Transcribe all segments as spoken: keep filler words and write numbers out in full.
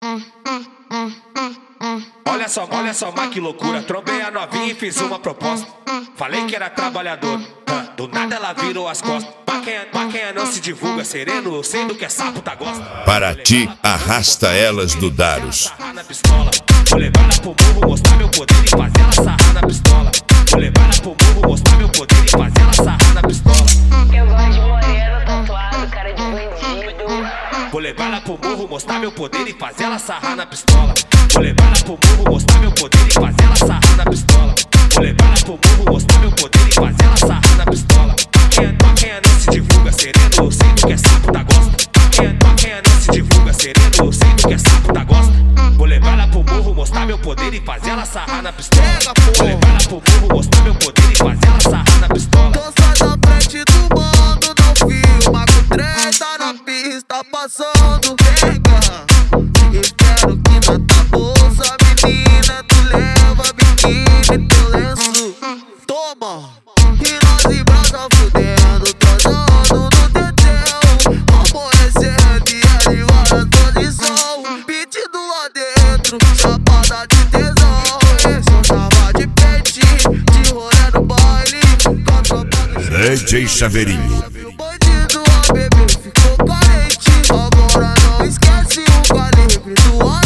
Olha só, olha só, mas que loucura. Trombei a novinha e fiz uma proposta. Falei que era trabalhador, do nada ela virou as costas. Pra quem, pra quem não se divulga sereno, eu sei do que é sapo tá gosta. Para ti, arrasta elas do Daros. Vou levar ela pro morro, mostrar meu poder e fazer ela sarrar na pistola. Vou levar ela pro morro, mostrar meu poder e fazer ela sarrar na pistola. Eu gosto de moreno, tatuado, cara de bandido. Vou levar ela pro morro, mostrar meu poder e fazer ela sarrar na pistola. Vou levar ela pro morro, mostrar meu poder e fazer ela sarrar na pistola. Vou levar ela pro morro, mostrar meu poder e fazer ela sarrar na pistola. Pra quem, pra quem não se divulga sereno, eu sei do que é sapo tá gosta. Pra quem, pra quem não se divulga sereno, eu sei do que é sapo tá gosta. Vou levar ela pro morro, mostrar meu poder e fazer ela sarrar na pistola. Vou levar ela pro morro, mostrar meu poder e fazer ela sarrar na pistola. Tô só da frente do mundo, não filma com treta na pista passando. Pega, espero que na tua bolsa, menina, tu leva biquíni, teu lenço. Toma, e nós em brasa fudendo, transando no teteu. Amanhecendo e ali várias posição, pedido lá dentro, chapada de tesão. Esse eu tava de peitinho, de rolê no baile, com a tropa do D J Chaveirinho. o bandido, a bebê ficou carente. Agora não esquece o calibre do A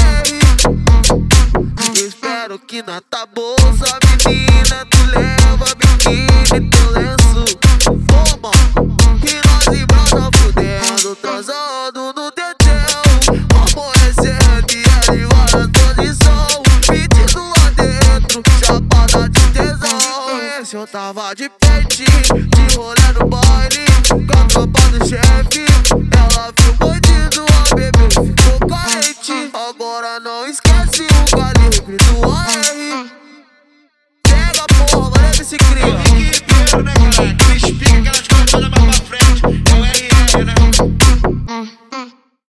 R. Espero que na tua bolsa, menina, tu leva biquíni, teu lenço. Toma, e nós em brasa fudendo, transando no teteu. Amanhecendo e ali várias posição, pedido lá dentro, chapada de tesão. Esse eu tava de peitinho, de rolê no baile, com a tropa do chefe. Ela viu o bandido, a bebê ficou carente. Agora não esquece o calibre do A R. Pega porra, olha esse crime.